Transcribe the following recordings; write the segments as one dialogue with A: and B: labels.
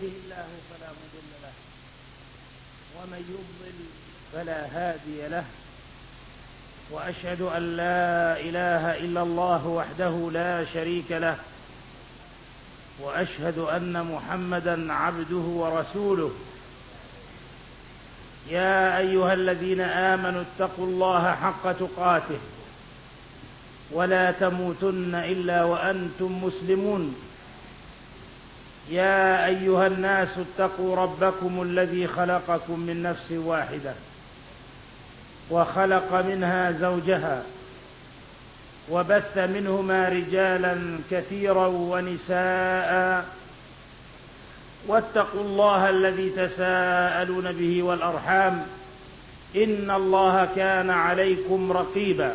A: يهده الله فلا مضل له ومن يضلل فلا هادي له، وأشهد أن لا إله إلا الله وحده لا شريك له، وأشهد أن محمدا عبده ورسوله. يا أيها الذين آمنوا اتقوا الله حق تقاته ولا تموتن إلا وأنتم مسلمون. يا أيها الناس اتقوا ربكم الذي خلقكم من نفس واحدة وخلق منها زوجها وبث منهما رجالا كثيرا ونساء، واتقوا الله الذي تساءلون به والأرحام إن الله كان عليكم رقيبا.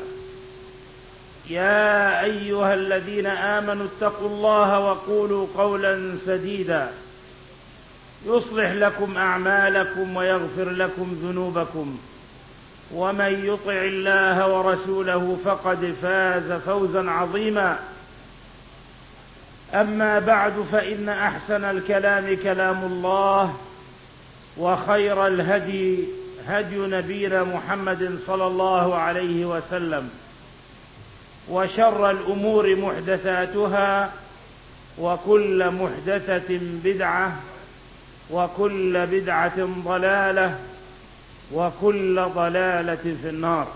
A: يا أيها الذين آمنوا اتقوا الله وقولوا قولا سديدا يصلح لكم أعمالكم ويغفر لكم ذنوبكم، ومن يطع الله ورسوله فقد فاز فوزا عظيما. أما بعد، فإن أحسن الكلام كلام الله، وخير الهدي هدي نبينا محمد صلى الله عليه وسلم، وشر الأمور محدثاتها، وكل محدثة بدعة، وكل بدعة ضلالة، وكل ضلالة في النار.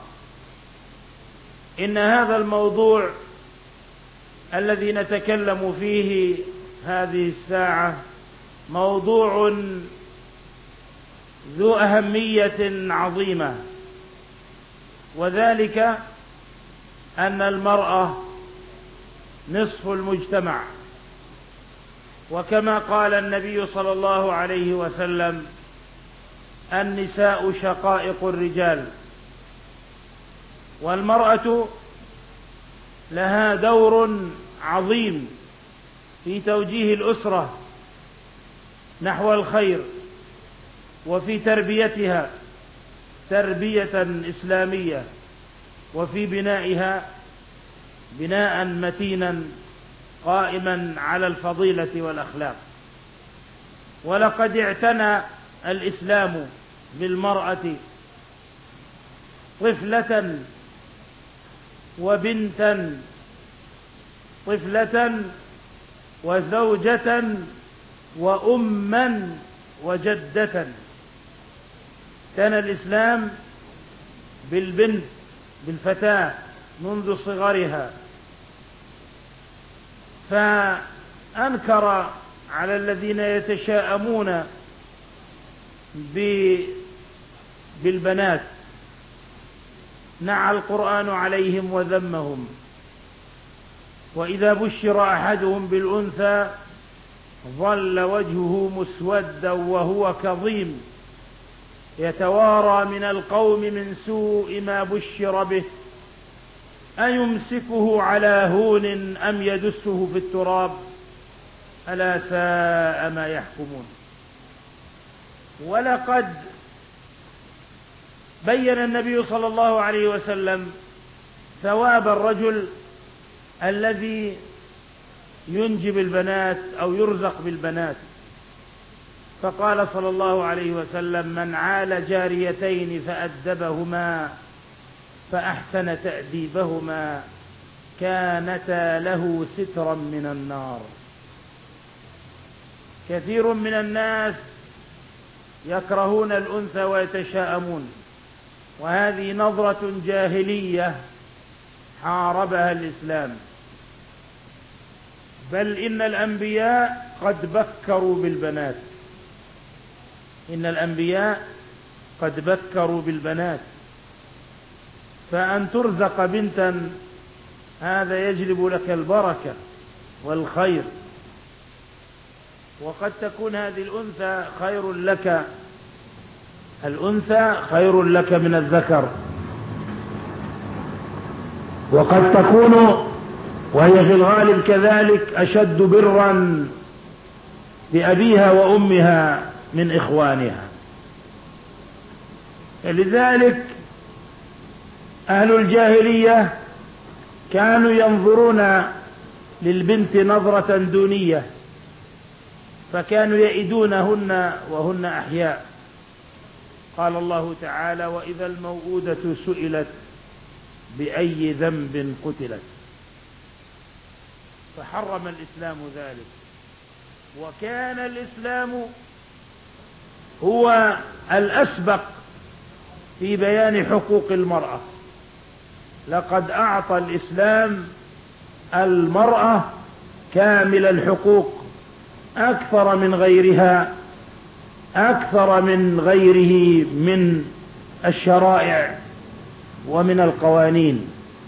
A: إن هذا الموضوع الذي نتكلم فيه هذه الساعة موضوع ذو أهمية عظيمة، وذلك أن المرأة نصف المجتمع، وكما قال النبي صلى الله عليه وسلم: النساء شقائق الرجال. والمرأة لها دور عظيم في توجيه الأسرة نحو الخير، وفي تربيتها تربية إسلامية، وفي بنائها بناء متينا قائما على الفضيلة والأخلاق. ولقد اعتنى الإسلام بالمرأة طفلة وبنتا، طفلة وزوجة وأما وجدة. كان الإسلام بالبنت، بالفتاة منذ صغرها، فأنكر على الذين يتشاءمون بالبنات، نعى القرآن عليهم وذمهم. وإذا بشر أحدهم بالأنثى ظل وجهه مسودا وهو كظيم يتوارى من القوم من سوء ما بشر به أيمسكه على هون أم يدسه في التراب ألا ساء ما يحكمون. ولقد بين النبي صلى الله عليه وسلم ثواب الرجل الذي ينجب البنات أو يرزق بالبنات، فقال صلى الله عليه وسلم: من عال جاريتين فأدبهما فأحسن تأديبهما كانتا له سترا من النار. كثير من الناس يكرهون الأنثى ويتشاءمون، وهذه نظرة جاهلية حاربها الإسلام. بل إن الأنبياء قد بكروا بالبنات، إن الأنبياء قد بكروا بالبنات. فأن ترزق بنتا هذا يجلب لك البركة والخير، وقد تكون هذه الأنثى خير لك، الأنثى خير لك من الذكر، وقد تكون وهي في الغالب كذلك أشد برا بأبيها وأمها من إخوانها. لذلك أهل الجاهلية كانوا ينظرون للبنت نظرة دونية، فكانوا يئدونهن وهن أحياء. قال الله تعالى: وإذا الموءودة سئلت بأي ذنب قتلت. فحرم الإسلام ذلك. وكان الإسلام هو الأسبق في بيان حقوق المرأة. لقد أعطى الإسلام المرأة كامل الحقوق أكثر من غيرها، أكثر من غيره من الشرائع ومن القوانين.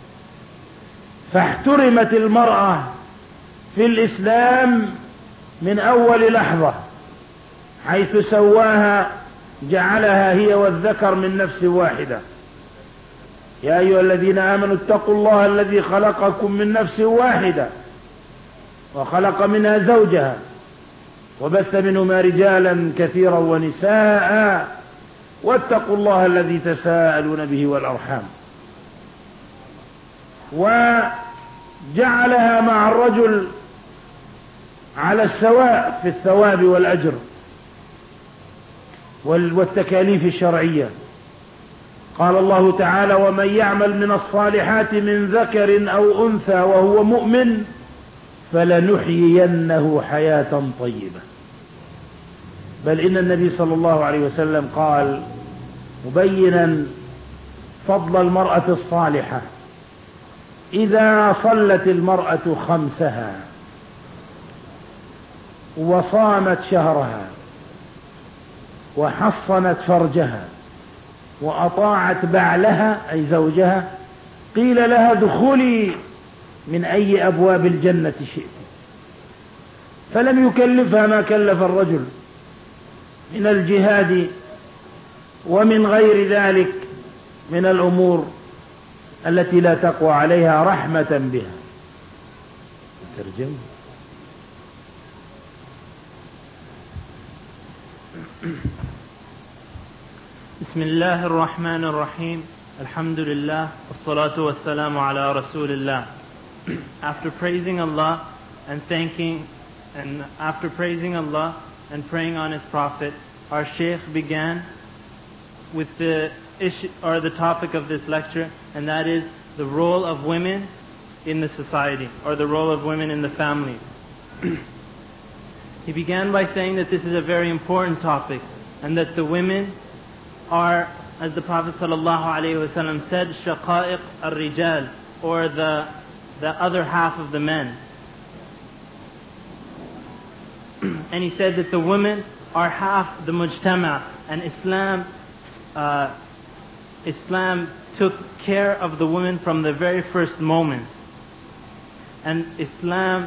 A: فاحترمت المرأة في الإسلام من أول لحظة، حيث سواها، جعلها هي والذكر من نفس واحدة. يا أيها الذين آمنوا اتقوا الله الذي خلقكم من نفس واحدة وخلق منها زوجها وبث منهما رجالا كثيرا ونساء واتقوا الله الذي تساءلون به والأرحام. وجعلها مع الرجل على السواء في الثواب والأجر والتكاليف الشرعية. قال الله تعالى: ومن يعمل من الصالحات من ذكر أو أنثى وهو مؤمن فلنحيينه حياة طيبة. بل إن النبي صلى الله عليه وسلم قال مبينا فضل المرأة الصالحة: إذا صلت المرأة خمسها وصامت شهرها وحصنت فرجها وأطاعت بعلها أي زوجها قيل لها ادخلي من أي أبواب الجنة شئت. فلم يكلفها ما كلف الرجل من الجهاد ومن غير ذلك من الأمور التي لا تقوى عليها رحمة بها. ترجم.
B: بسم الله الرحمن الرحيم. الحمد لله والصلاة والسلام على رسول الله. After praising Allah and praying on His Prophet, our Shaykh began with the issue or the topic of this lecture, and that is the role of women in the society, or the role of women in the family. He began by saying that this is a very important topic, and that the women are, as the Prophet ﷺ said, shaqa'iq al-rijal, or the other half of the men. And he said that the women are half the mujtama, and Islam took care of the women from the very first moment. And Islam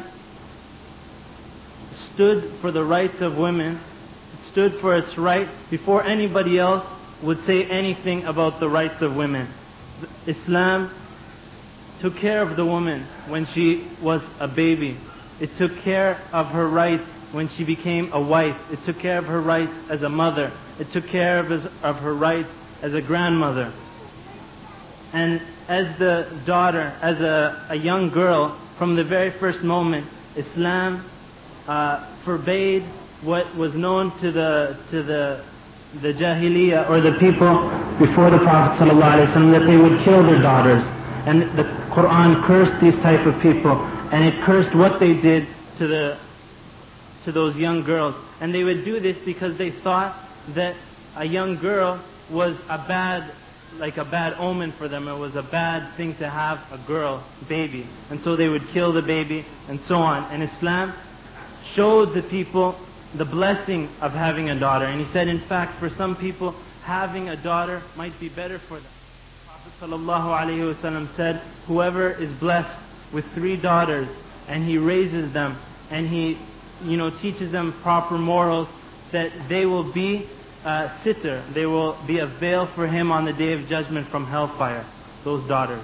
B: stood for the rights of women, stood for its right before anybody else would say anything about the rights of women. Islam took care of the woman when she was a baby. It took care of her rights when she became a wife. It took care of her rights as a mother. It took care of her rights as a grandmother. And as the daughter, as a young girl, from the very first moment, Islam forbade what was known to the Jahiliyyah, or the people before the Prophet ﷺ, that they would kill their daughters. And the Quran cursed these type of people, and it cursed what they did to those young girls. And they would do this because they thought that a young girl was a bad omen for them. It was a bad thing to have a girl, baby. And so they would kill the baby, and so on. And Islam showed the people the blessing of having a daughter. And he said, in fact, for some people, having a daughter might be better for them. The Prophet ﷺ said, whoever is blessed with 3 daughters, and he raises them, and he teaches them proper morals, that they will be a sitter, they will be a veil for him on the day of judgment from hellfire, those daughters.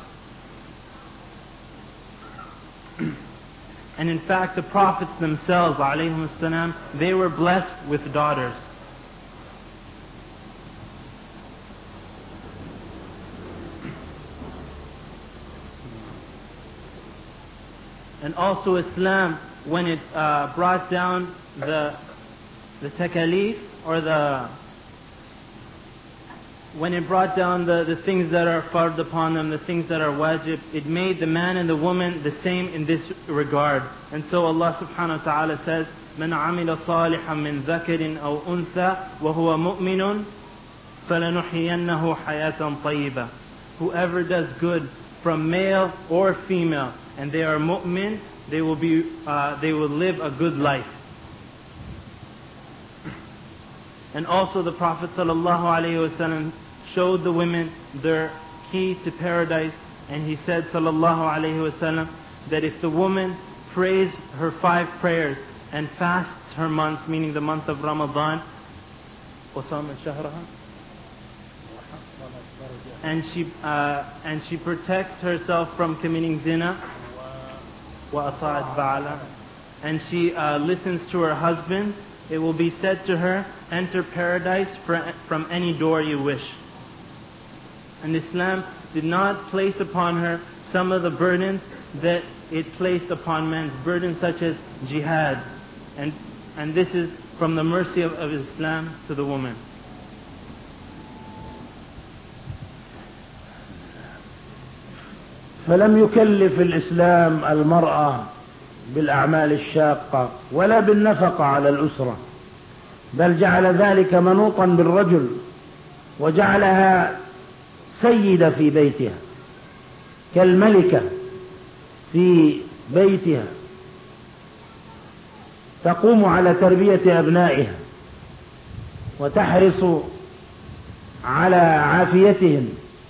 B: And in fact, the prophets themselves, ﷺ, they were blessed with daughters. And also Islam, when it brought down the takalif, or when it brought down the things that are fard upon them, the things that are wajib, it made the man and the woman the same in this regard. And so Allah subhanahu wa ta'ala says, مَنْ عَمِلَ صَالِحًا مِنْ ذَكَرٍ أَوْ أُنْثَى وَهُوَ مُؤْمِنٌ فَلَنُحْيِيَنَّهُ حَيَاةً طَيِّبَةً. Whoever does good from male or female, and they are mu'min, they will live a good life. And also the Prophet ﷺ showed the women their key to paradise, and he said ﷺ that if the woman prays her 5 prayers and fasts her month, meaning the month of Ramadan, and she protects herself from committing zina, and she listens to her husband, it will be said to her, enter paradise from any door you wish. And Islam did not place upon her some of the burdens that it placed upon men, burdens such as jihad. And this is from the mercy of Islam to the woman.
A: فلم يكلف الإسلام المرأة بالأعمال الشاقة ولا بالنفقة على الأسرة، بل جعل ذلك منوطا بالرجل، وجعلها سيدة في بيتها كالملكة في بيتها، تقوم على تربية أبنائها وتحرص على عافيتهم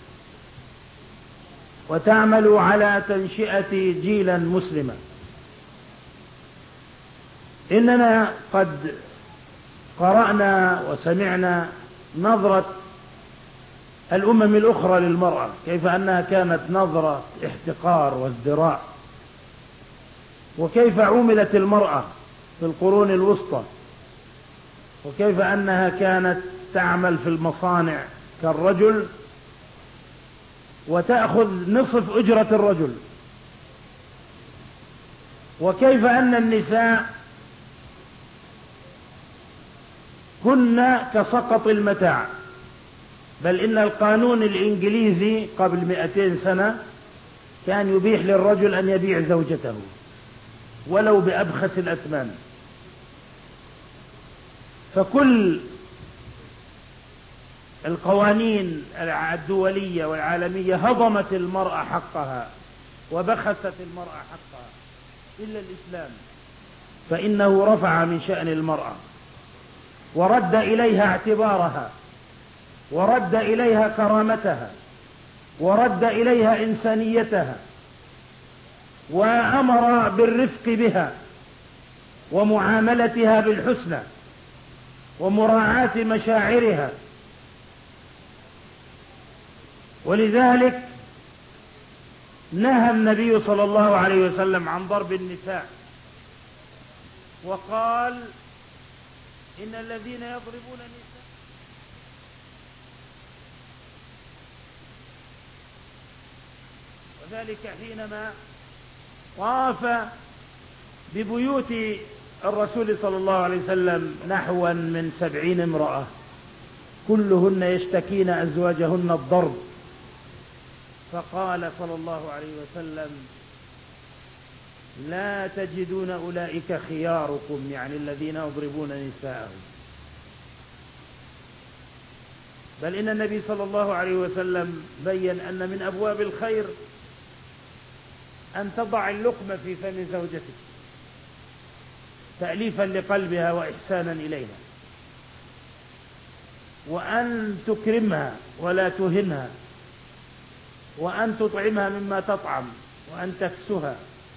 A: وتعمل على تنشئة جيلا مسلما. إننا قد قرأنا وسمعنا نظرة الأمم الأخرى للمرأة، كيف أنها كانت نظرة احتقار وازدراء، وكيف عُملت المرأة في القرون الوسطى، وكيف أنها كانت تعمل في المصانع كالرجل وتأخذ نصف أجرة الرجل، وكيف أن النساء كن كسقط المتاع، بل إن القانون الإنجليزي قبل 200 سنة كان يبيح للرجل أن يبيع زوجته ولو بأبخس الأثمان. فكل القوانين الدولية والعالمية هضمت المرأة حقها وبخست المرأة حقها، إلا الإسلام، فإنه رفع من شأن المرأة ورد إليها اعتبارها، ورد إليها كرامتها، ورد إليها إنسانيتها، وأمر بالرفق بها ومعاملتها بالحسنى ومراعاة مشاعرها. ولذلك نهى النبي صلى الله عليه وسلم عن ضرب النساء، وقال إن الذين يضربون النساء وذلك حينما طاف ببيوت الرسول صلى الله عليه وسلم نحوا من 70 امرأة كلهن يشتكين أزواجهن الضرب، فقال صلى الله عليه وسلم لا تجدون أولئك خياركم، يعني الذين يضربون نساءهم، بل إن النبي صلى الله عليه وسلم بين أن من أبواب الخير أن تضع اللقمة في فم زوجتك تأليفا لقلبها وإحسانا إليها، وأن تكرمها ولا تهنها، وأن تطعمها مما تطعم، وأن تكسها،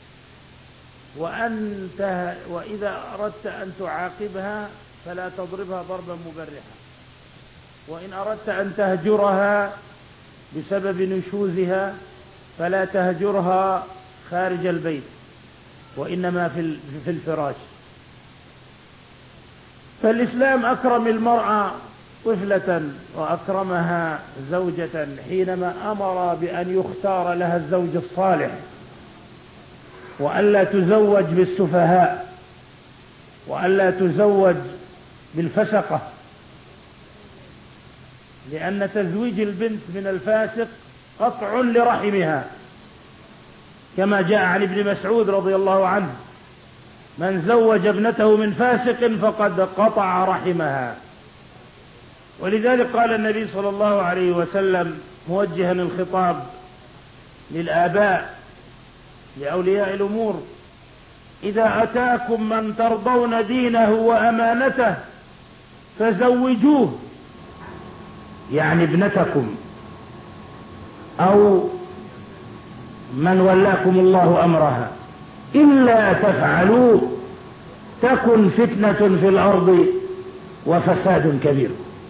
A: وإذا أردت أن تعاقبها فلا تضربها ضربا مبرحا، وإن أردت أن تهجرها بسبب نشوزها فلا تهجرها خارج البيت وإنما في الفراش. فالإسلام أكرم المرأة طفلة وأكرمها زوجة حينما أمر بأن يختار لها الزوج الصالح، وألا تزوج بالسفهاء، وألا تزوج بالفسقة، لأن تزويج البنت من الفاسق قطع لرحمها، كما جاء عن ابن مسعود رضي الله عنه: من زوج ابنته من فاسق فقد قطع رحمها. ولذلك قال النبي صلى الله عليه وسلم موجها الخطاب للآباء لأولياء الأمور: إذا أتاكم من ترضون دينه وأمانته فزوجوه، يعني ابنتكم أو من ولاكم الله أمرها، إلا تفعلوا تكن فتنة في الأرض وفساد كبير.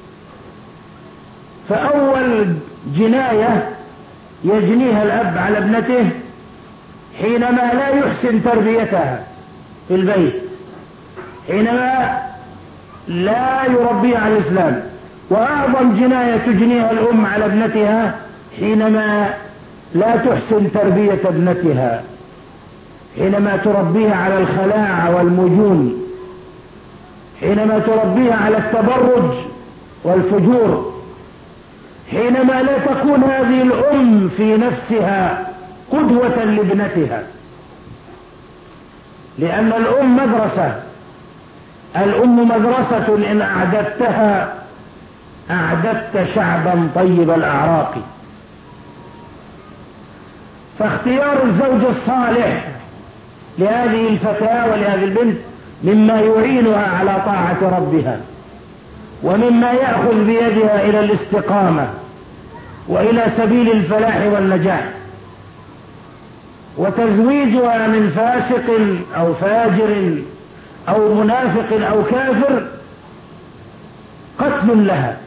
A: فأول جناية يجنيها الأب على ابنته حينما لا يحسن تربيتها في البيت، حينما لا يربيها على الإسلام. وأعظم جناية تجنيها الأم على ابنتها حينما لا تحسن تربية ابنتها، حينما تربيها على الخلاعة والمجون، حينما تربيها على التبرج والفجور، حينما لا تكون هذه الأم في نفسها قدوة لابنتها. لأن الأم مدرسة، الأم مدرسة إن أعددتها أعددت شعبا طيب الأعراق. فاختيار الزوج الصالح لهذه الفتاة ولهذه البنت مما يعينها على طاعة ربها، ومما يأخذ بيدها إلى الاستقامة وإلى سبيل الفلاح والنجاح. وتزويجها من فاسق أو فاجر أو منافق أو كافر قتل لها،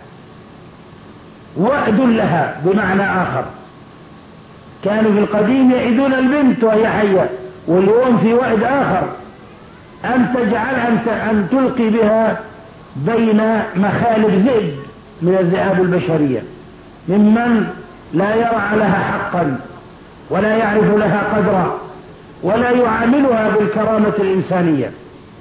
A: وعد لها بمعنى آخر. كانوا في القديم يعدون البنت وهي حية، واليوم في وعد آخر: أن تجعل أن تلقي بها بين مخالب ذئب من الذئاب البشرية، ممن لا يرى لها حقا ولا يعرف لها قدرا ولا يعاملها بالكرامة الإنسانية.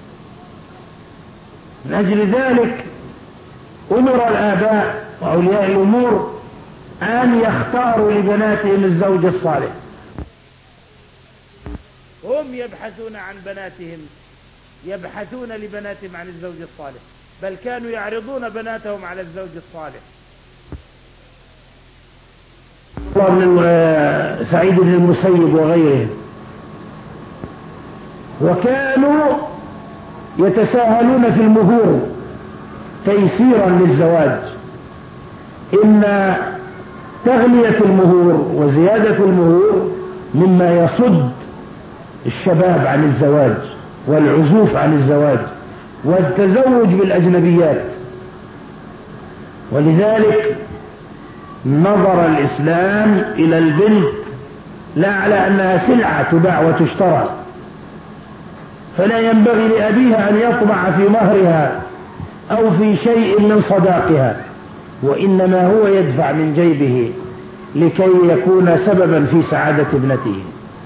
A: من أجل ذلك أمر الآباء وأولياء الأمور أن يختاروا لبناتهم الزوج الصالح. هم يبحثون عن بناتهم، يبحثون لبناتهم عن الزوج الصالح، بل كانوا يعرضون بناتهم على الزوج الصالح. سعيد بن المسيب وغيره، وكانوا يتساهلون في المهور تيسيرا للزواج. إن تغلية المهور وزيادة المهور مما يصد الشباب عن الزواج والعزوف عن الزواج والتزوج بالأجنبيات. ولذلك نظر الإسلام إلى البنت لا على أنها سلعة تباع وتشترى، فلا ينبغي لأبيها أن يطمع في مهرها أو في شيء من صداقها، وإنما هو يدفع من جيبه لكي يكون سببا في سعادة ابنته.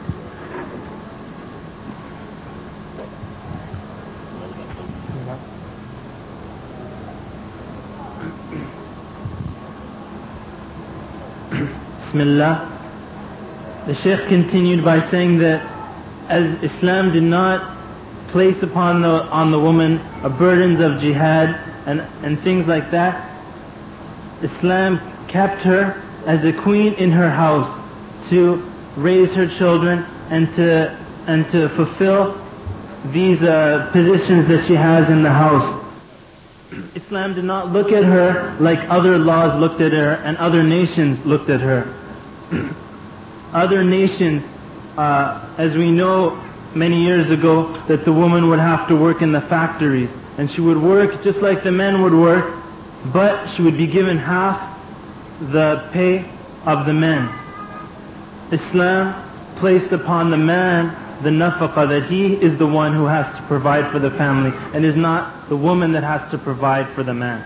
B: Bismillah. The Shaykh continued by saying that as Islam did not place upon the woman a burdens of jihad and things like that, Islam kept her as a queen in her house to raise her children and to fulfill these positions that she has in the house. Islam did not look at her like other laws looked at her and other nations looked at her. Other nations, as we know many years ago, that the woman would have to work in the factories, and she would work just like the men would work, but she would be given half the pay of the men. Islam placed upon the man the nafaqah, that he is the one who has to provide for the family, and is not the woman that has to provide for the man.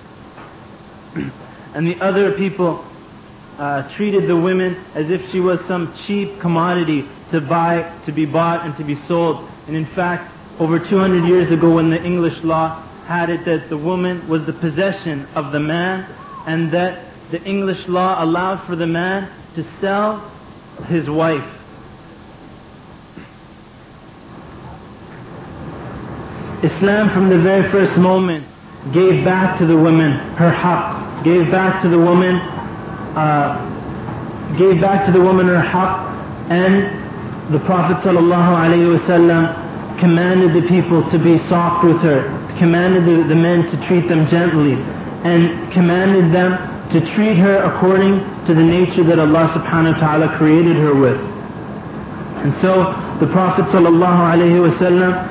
B: And the other people treated the women as if she was some cheap commodity to buy, to be bought and to be sold. And in fact, over 200 years ago, when the English law had it that the woman was the possession of the man, and that the English law allowed for the man to sell his wife. Islam from the very first moment gave back to the woman her haqq, gave back to the woman her haqq, and the Prophet ﷺ commanded the people to be soft with her, commanded the men to treat them gently, and commanded them to treat her according to the nature that Allah subhanahu wa ta'ala created her with. And so the Prophet ﷺ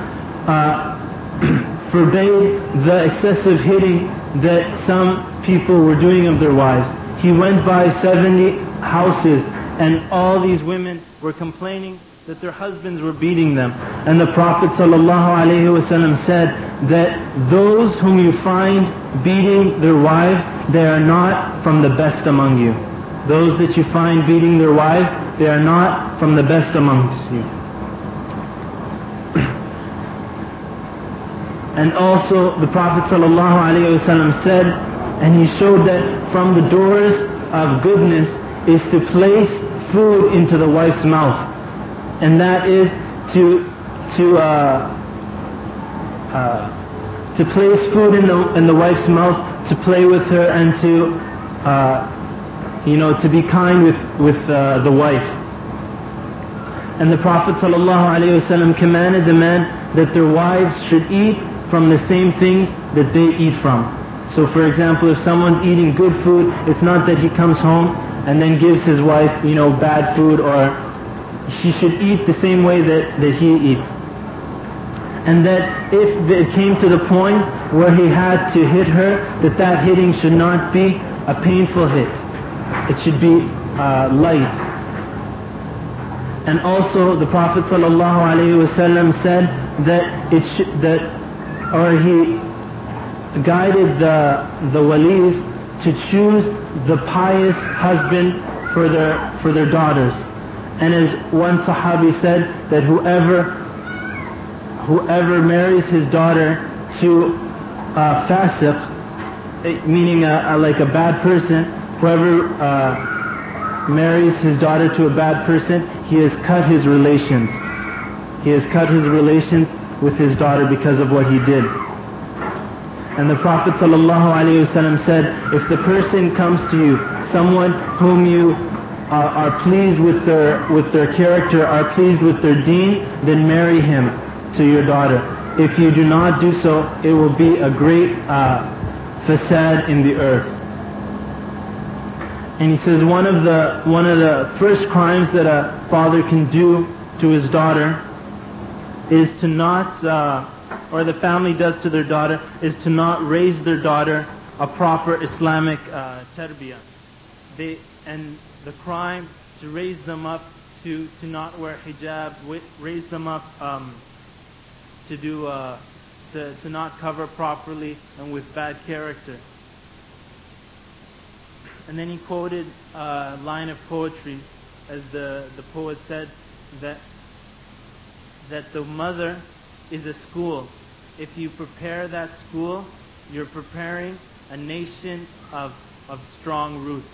B: forbade the excessive hitting that some people were doing of their wives. He went by 70 houses, and all these women were complaining that their husbands were beating them. And the Prophet ﷺ said that those whom you find beating their wives, they are not from the best among you. Those that you find beating their wives, they are not from the best amongst you. And also the Prophet ﷺ said, and he showed that from the doors of goodness is to place food into the wife's mouth, and that is to place food in the wife's mouth, to play with her, and to be kind with the wife. And the Prophet ﷺ commanded the men that their wives should eat from the same things that they eat from. So for example, if someone's eating good food, it's not that he comes home and then gives his wife, bad food, or she should eat the same way that he eats. And that if it came to the point where he had to hit her, that hitting should not be a painful hit. It should be light. And also the Prophet ﷺ said that he guided the walis to choose the pious husband for their daughters. And as one Sahabi said, that whoever marries his daughter to a fasiq, meaning like a bad person, whoever marries his daughter to a bad person, he has cut his relations. He has cut his relations with his daughter because of what he did. And the Prophet ﷺ said, if the person comes to you, someone whom you are pleased with their character, are pleased with their deen, then marry him to your daughter. If you do not do so, it will be a great fasad in the earth. And he says one of the first crimes that a father can do to his daughter is to not, or the family does to their daughter, is to not raise their daughter a proper Islamic tarbiyah. And the crime to raise them up to not wear hijab, raise them up to not cover properly and with bad character. And then he quoted a line of poetry, as the poet said, that the mother is a school. If you prepare that school, you're preparing a nation of strong roots.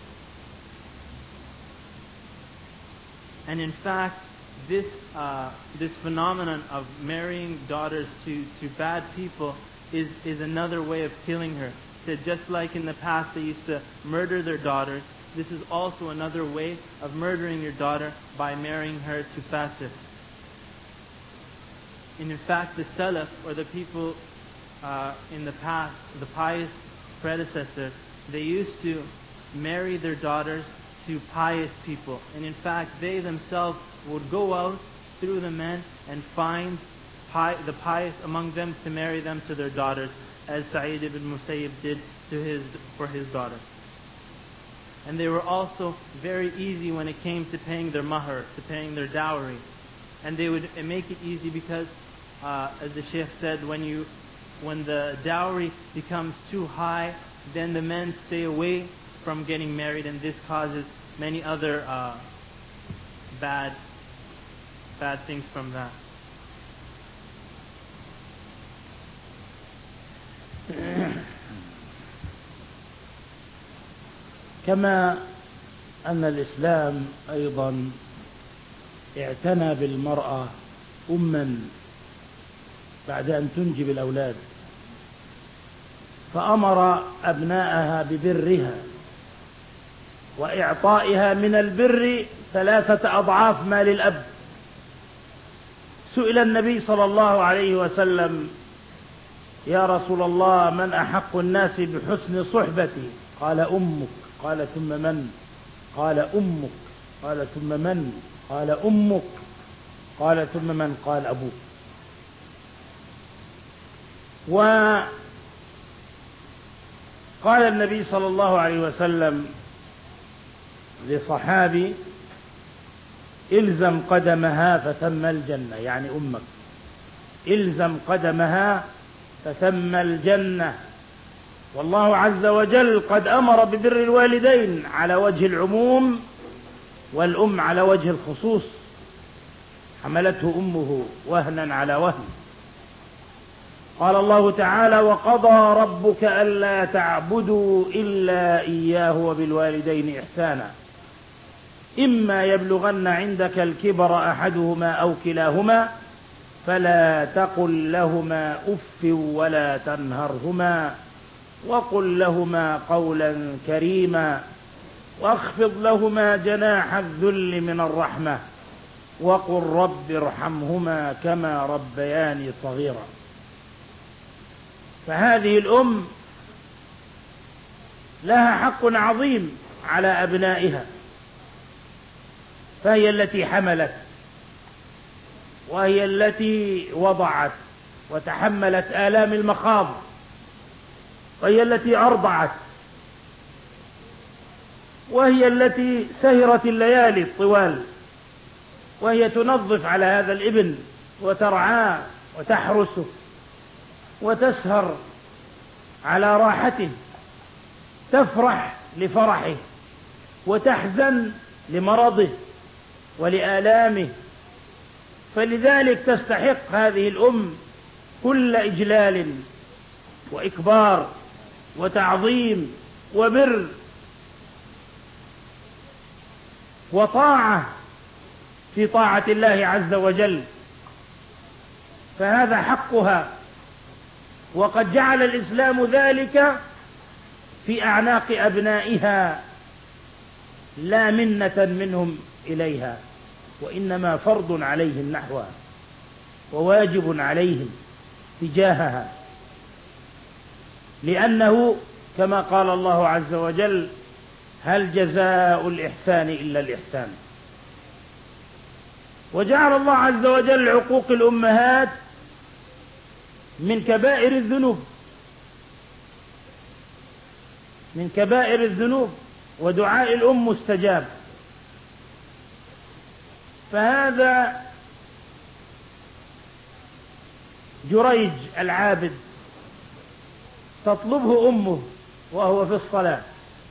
B: And in fact, this phenomenon of marrying daughters to bad people is another way of killing her. That just like in the past they used to murder their daughters, this is also another way of murdering your daughter by marrying her to fasiq. And in fact, the Salaf, or the people in the past, the pious predecessors, they used to marry their daughters to pious people. And in fact, they themselves would go out through the men and find the pious among them to marry them to their daughters, as Sa'id ibn Musayyib did for his daughter. And they were also very easy when it came to paying their mahr, to paying their dowry. And they would make it easy because, as the Shaykh said, when the dowry becomes too high, then the men stay away from getting married, and this causes many other bad things from that.
A: كما أن الإسلام أيضا اعتنى بالمرأة أما بعد أن تنجب الأولاد، فأمر أبناءها ببرها وإعطائها من البر 3 أضعاف ما للأب. سئل النبي صلى الله عليه وسلم: يا رسول الله، من أحق الناس بحسن صحبتي؟ قال: أمك. قال: ثم من؟ قال: أمك. قال: ثم من؟ قال: أمك. قال: ثم من؟ قال: أبوك. وقال النبي صلى الله عليه وسلم لصحابي: إلزم قدمها فثم الجنة، يعني أمك، إلزم قدمها فثم الجنة. والله عز وجل قد أمر ببر الوالدين على وجه العموم، والأم على وجه الخصوص، حملته أمه وهنا على وهن. قال الله تعالى: وقضى ربك ألا تعبدوا إلا إياه وبالوالدين إحسانا، إما يبلغن عندك الكبر أحدهما أو كلاهما فلا تقل لهما أف ولا تنهرهما وقل لهما قولا كريما واخفض لهما جناح الذل من الرحمة وقل رب ارحمهما كما ربياني صغيرا. فهذه الأم لها حق عظيم على أبنائها، فهي التي حملت، وهي التي وضعت وتحملت آلام المخاض، وهي التي أرضعت، وهي التي سهرت الليالي الطوال، وهي تنظف على هذا الابن وترعاه وتحرسه وتسهر على راحته، تفرح لفرحه وتحزن لمرضه ولآلامه. فلذلك تستحق هذه الأم كل إجلال وإكبار وتعظيم وبر وطاعة في طاعة الله عز وجل، فهذا حقها. وقد جعل الإسلام ذلك في أعناق أبنائها، لا منة منهم إليها، وإنما فرض عليهم نحوها وواجب عليهم تجاهها، لأنه كما قال الله عز وجل: هل جزاء الإحسان إلا الإحسان. وجعل الله عز وجل عقوق الأمهات من كبائر الذنوب، من كبائر الذنوب، ودعاء الأم مستجاب. فهذا جريج العابد تطلبه أمه وهو في الصلاة،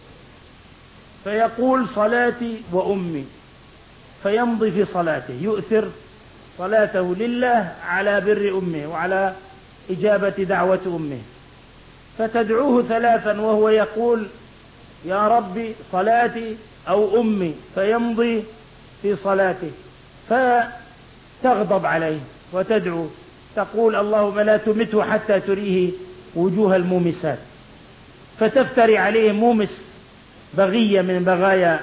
A: فيقول: صلاتي وأمي، فيمضي في صلاته، يؤثر صلاته لله على بر أمه وعلى إجابة دعوة أمه، فتدعوه 3 وهو يقول: يا ربي صلاتي أو أمي، فيمضي في صلاته، فتغضب عليه وتدعو تقول: اللهم لا تمته حتى تريه وجوه المومسات، فتفتري عليه مومس بغية من بغايا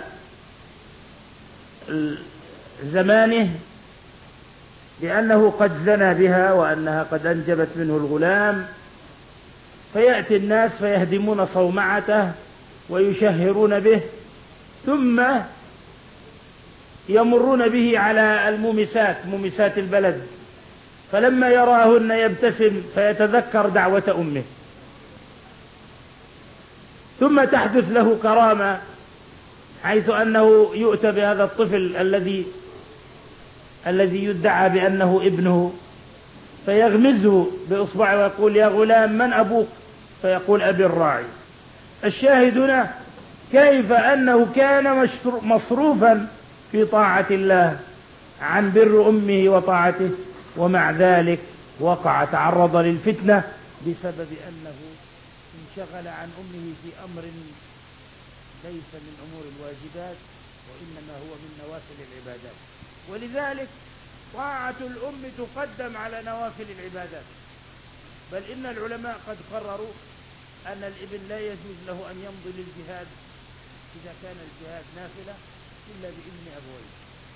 A: زمانه لأنه قد زنى بها وأنها قد أنجبت منه الغلام، فيأتي الناس فيهدمون صومعته ويشهرون به، ثم يمرون به على المومسات، مومسات البلد، فلما يراهن يبتسم فيتذكر دعوة أمه، ثم تحدث له كرامة، حيث أنه يؤتى بهذا الطفل الذي يدعى بأنه ابنه، فيغمزه بإصبعه ويقول: يا غلام من أبوك؟ فيقول: أبي الراعي. الشاهد هنا كيف أنه كان مصروفا في طاعة الله عن بر أمه وطاعته، ومع ذلك تعرض للفتنة بسبب أنه انشغل عن أمه في أمر ليس من أمور الواجبات، وإنما هو من نوافل العبادات. ولذلك طاعة الأم تقدم على نوافل العبادات. بل إن العلماء قد قرروا أن الابن لا يجوز له أن يمضي للجهاد إذا كان الجهاد نافلة إلا بإذن أبويه.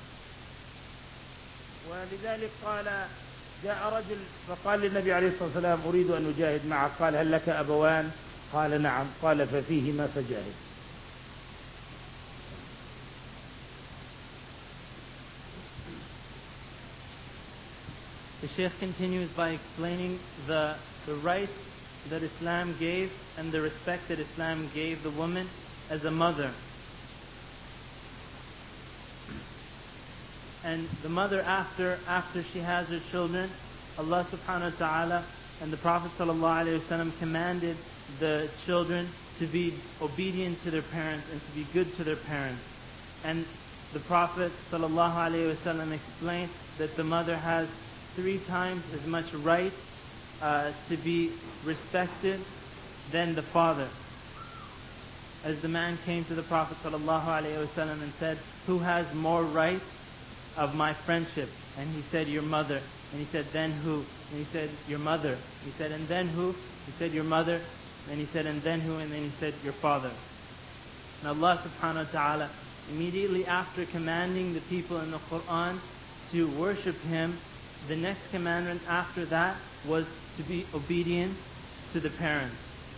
A: ولذلك قال جاء رجل فقال للنبي عليه الصلاة والسلام أريد أن أجاهد معك، قال هل لك أبوان؟ قال نعم، قال ففيهما فجاهد.
B: The Shaykh continues by explaining the rights that Islam gave and the respect that Islam gave the woman as a mother. And the mother after she has her children, Allah subhanahu wa ta'ala and the Prophet sallallahu alayhi wa sallam commanded the children to be obedient to their parents and to be good to their parents. And the Prophet sallallahu alayhi wa sallam explained that the mother has 3 times as much right to be respected than the father. As the man came to the Prophet ﷺ and said, who has more right of my friendship? And he said, your mother. And he said, then who? And he said, your mother. He said, and then who? He said, your mother. And he said, and then who? And then he said, your father. And Allah subhanahu wa ta'ala, immediately after commanding the people in the Quran to worship Him, the next commandment after that was to be obedient to the parents.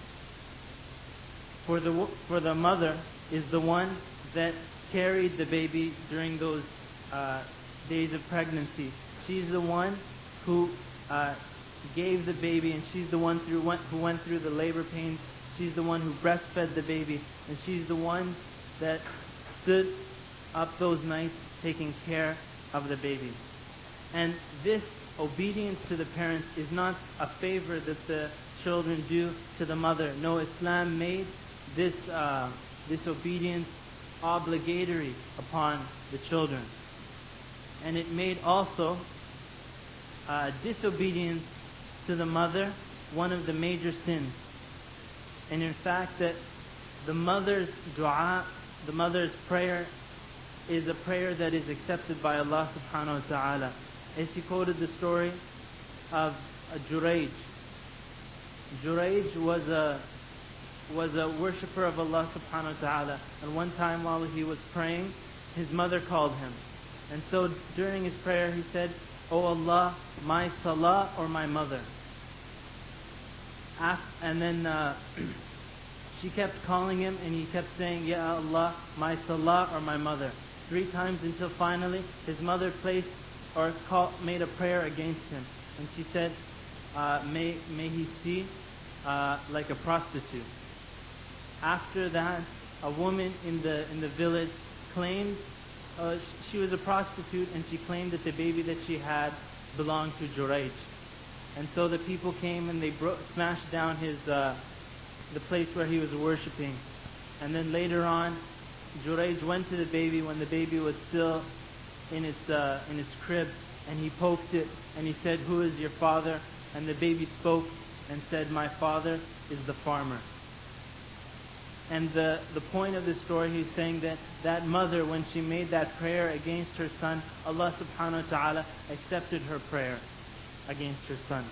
B: For the mother is the one that carried the baby during those days of pregnancy. She's the one who gave the baby, and she's the one who went through the labor pains. She's the one who breastfed the baby, and she's the one that stood up those nights taking care of the baby. And this obedience to the parents is not a favor that the children do to the mother. No, Islam made this obedience obligatory upon the children. And it made also disobedience to the mother one of the major sins. And in fact that the mother's dua, the mother's prayer, is a prayer that is accepted by Allah subhanahu wa ta'ala. As he quoted the story of Jurayj. Jurayj was a worshipper of Allah subhanahu wa ta'ala. And one time while he was praying, his mother called him. And so during his prayer he said, "Oh Allah, my salah or my mother?" And then she kept calling him, and he kept saying, "Ya Allah, my salah or my mother?" 3 times, until finally his mother made a prayer against him. And she said, may he see like a prostitute. After that, a woman in the village claimed she was a prostitute, and she claimed that the baby that she had belonged to Jurayj. And so the people came and they smashed down the place where he was worshipping. And then later on, Jurayj went to the baby when the baby was still in its crib, and he poked it, and he said, "Who is your father?" And the baby spoke and said, "My father is the farmer." And the point of this story, he's saying that mother, when she made that prayer against her son, Allah subhanahu wa ta'ala accepted her prayer against her son.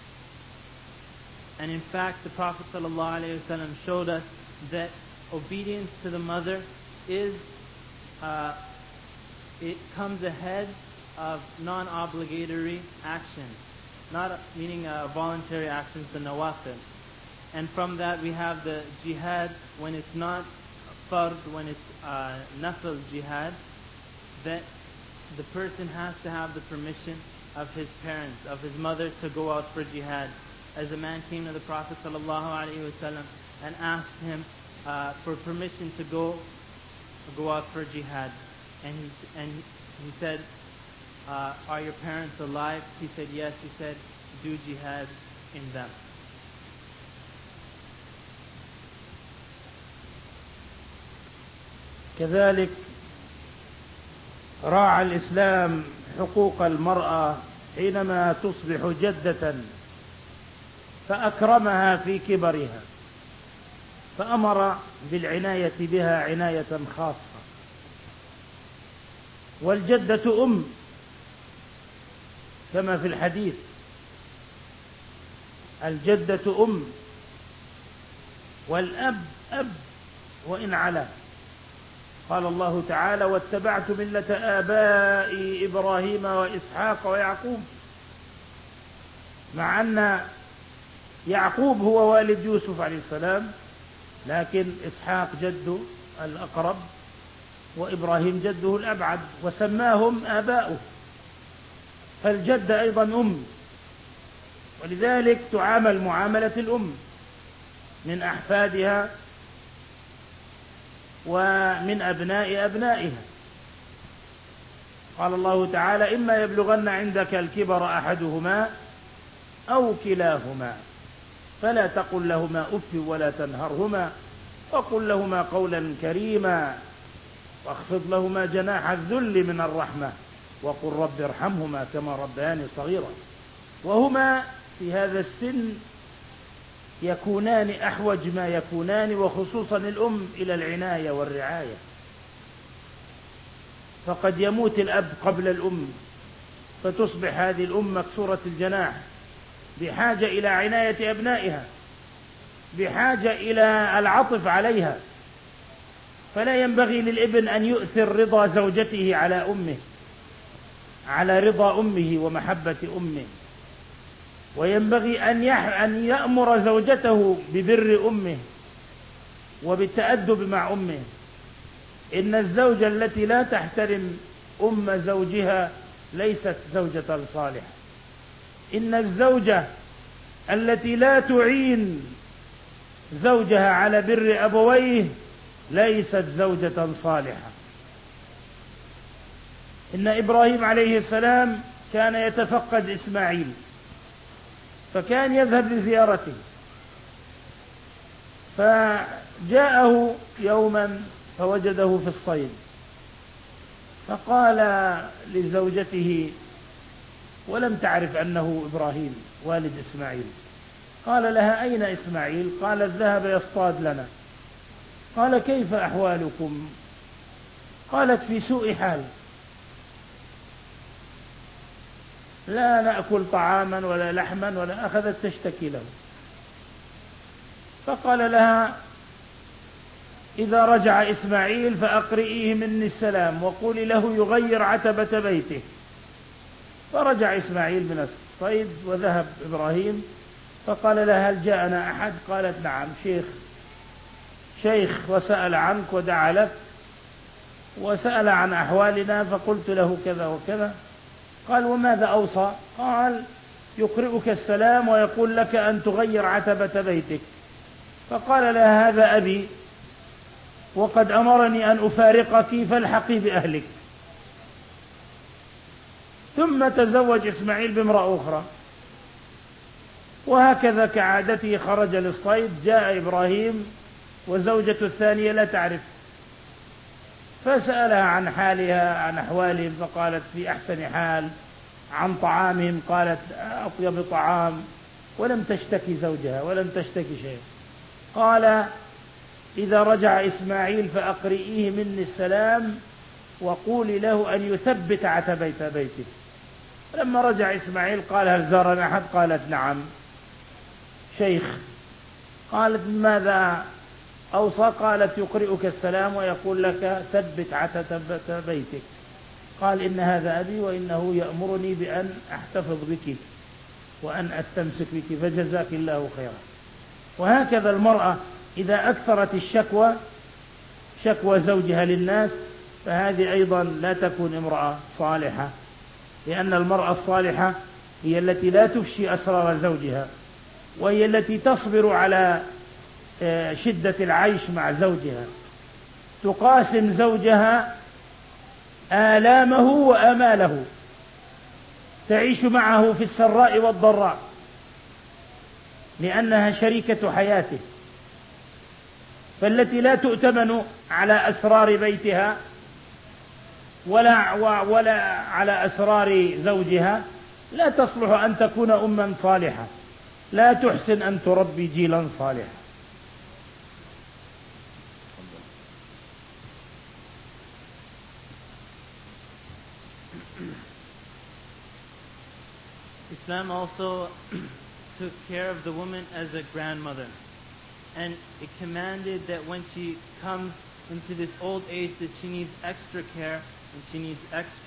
B: And in fact, the Prophet sallallahu alaihi wasallam showed us that obedience to the mother it comes ahead of non-obligatory actions, meaning voluntary actions, the nawafil. And from that we have the jihad when it's not fard, when it's nafil jihad, that the person has to have the permission of his parents, of his mother, to go out for jihad. As a man came to the Prophet ﷺ and asked him for permission to go out for jihad, and he said, "Are your parents alive?" He said, "Yes." He said, "Do jihad in them."
A: كذلك راعى الإسلام حقوق المرأة حينما تصبح جدة، فأكرمها في كبرها، فأمر بالعناية بها عناية خاصة. والجدة أم كما في الحديث، الجدة أم، والأب أب وإن علا. قال الله تعالى: واتبعت ملة آبائي إبراهيم وإسحاق ويعقوب، مع أن يعقوب هو والد يوسف عليه السلام، لكن إسحاق جده الأقرب وإبراهيم جده الأبعد، وسماهم آباؤه، فالجدة أيضا أم، ولذلك تعامل معاملة الأم من أحفادها ومن أبناء أبنائها. قال الله تعالى: إما يبلغن عندك الكبر أحدهما أو كلاهما فلا تقل لهما أف ولا تنهرهما وقل لهما قولا كريما واخفض لهما جناح الذل من الرحمة وقل رب ارحمهما كما ربياني صغيرا. وهما في هذا السن يكونان أحوج ما يكونان، وخصوصا الأم، إلى العناية والرعاية، فقد يموت الأب قبل الأم، فتصبح هذه الأم مكسورة الجناح، بحاجة إلى عناية أبنائها، بحاجة إلى العطف عليها. فلا ينبغي للابن أن يؤثر رضا زوجته على أمه، على رضا أمه ومحبة أمه، وينبغي أن يأمر زوجته ببر أمه وبالتأدب مع أمه. إن الزوجة التي لا تحترم أم زوجها ليست زوجة صالحة. إن الزوجة التي لا تعين زوجها على بر أبويه ليست زوجة صالحة. إن إبراهيم عليه السلام كان يتفقد إسماعيل، فكان يذهب لزيارته، فجاءه يوما فوجده في الصيد، فقال لزوجته ولم تعرف أنه إبراهيم والد إسماعيل، قال لها: أين إسماعيل؟ قالت: ذهب يصطاد لنا. قال: كيف أحوالكم؟ قالت: في سوء حال، لا نأكل طعاما ولا لحما ولا. أخذت تشتكي له، فقال لها: إذا رجع إسماعيل فأقرئيه مني السلام وقولي له يغير عتبة بيته. فرجع إسماعيل من الصيد وذهب إبراهيم، فقال لها: هل جاءنا أحد؟ قالت: نعم، شيخ وسأل عنك ودعا لك وسأل عن أحوالنا فقلت له كذا وكذا. قال: وماذا أوصى؟ قال: يقرئك السلام ويقول لك أن تغير عتبة بيتك. فقال لها: هذا أبي وقد أمرني أن أفارقك فالحقي بأهلك. ثم تزوج إسماعيل بامرأة أخرى، وهكذا كعادته خرج للصيد، جاء إبراهيم وزوجة الثانية لا تعرف، فسألها عن حالها عن أحوالهم، فقالت: في أحسن حال. عن طعامهم قالت: أطيب طعام، ولم تشتكي زوجها ولم تشتكي شيء. قال: إذا رجع إسماعيل فأقرئيه مني السلام وقولي له أن يثبت عتبة بيته. لما رجع إسماعيل قال: هل زارنا أحد؟ قالت: نعم، شيخ. قالت: ماذا أوصى؟ قالت: يقرئك السلام ويقول لك ثبت عتبة بيتك. قال: إن هذا أبي وإنه يأمرني بأن أحتفظ بك وأن أستمسك بك، فجزاك الله خيرا. وهكذا المرأة إذا أكثرت الشكوى، شكوى زوجها للناس، فهذه أيضا لا تكون امرأة صالحة، لأن المرأة الصالحة هي التي لا تفشي أسرار زوجها، وهي التي تصبر على شدة العيش مع زوجها، تقاسم زوجها آلامه وآماله، تعيش معه في السراء والضراء، لأنها شريكة حياته. فالتي لا تؤتمن على أسرار بيتها ولا على أسرار زوجها لا تصلح أن تكون أما صالحة، لا تحسن أن تربي جيلا صالحا.
B: Islam also took care of the woman as a grandmother. And it commanded that when she comes into this old age that she needs extra care and she needs